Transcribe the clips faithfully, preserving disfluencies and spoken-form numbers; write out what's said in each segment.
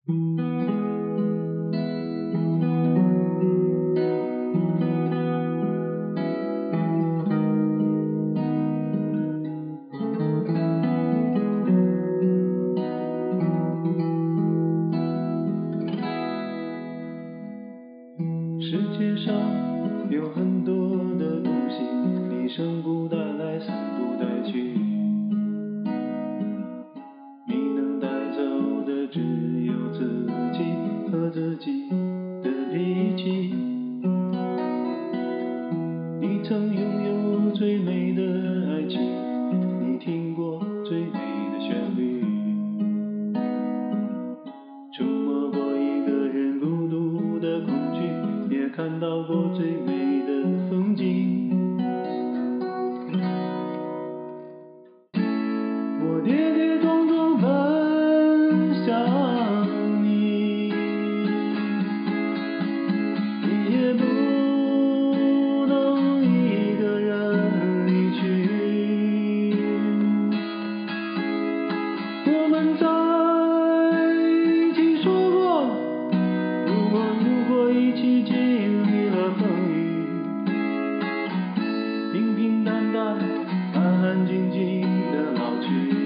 世界上有很多的东西，你生不带来，死不带去，你能带走的只有自己和自己的脾气。你曾拥有最美的爱情，你听过最美的旋律，触摸过一个人孤独的恐惧，也看到过最美的风景。我跌跌撞撞奔向你，你也不能一个人离去。我们在一起说过，如果如果一起经历了风雨，平平淡淡，安安静静的老去。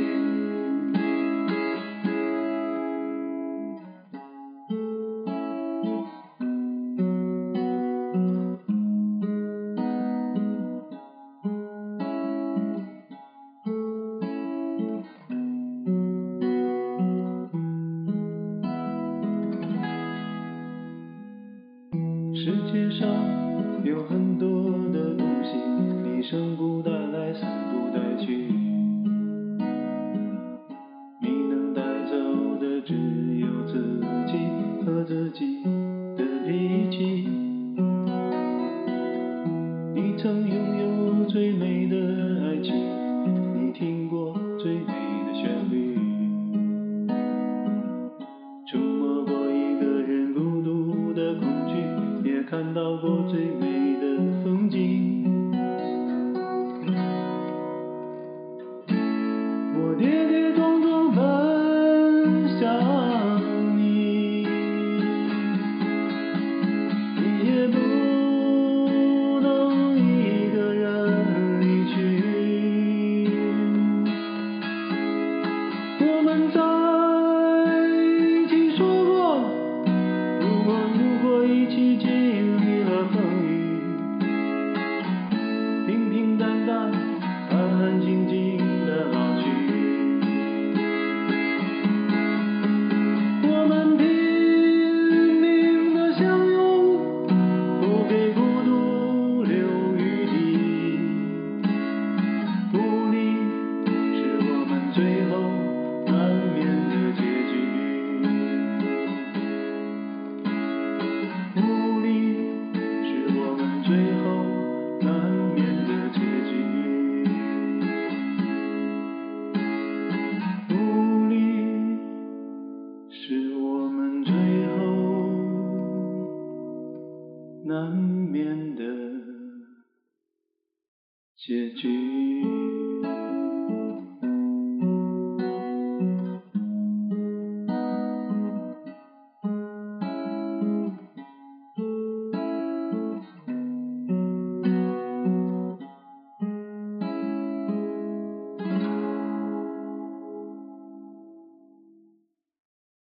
世界上有很多的东西，你生不带来，死不带去，你能带走的只有自己和自己的脾气。你曾拥有最美的爱情，你听过最美的旋律，触摸过一个人孤独的恐惧，也看到过最美的风景。我跌跌撞撞奔向你，你也不能一个人离去。我们在一起说过，如果如果一起经历了风雨，平平淡淡，安安静静的老去。我们拼命的相拥，不给孤独留余地。无力是我们最后难免的结局。无力是我们最后难免的结局。无力是我们最后难免的结局。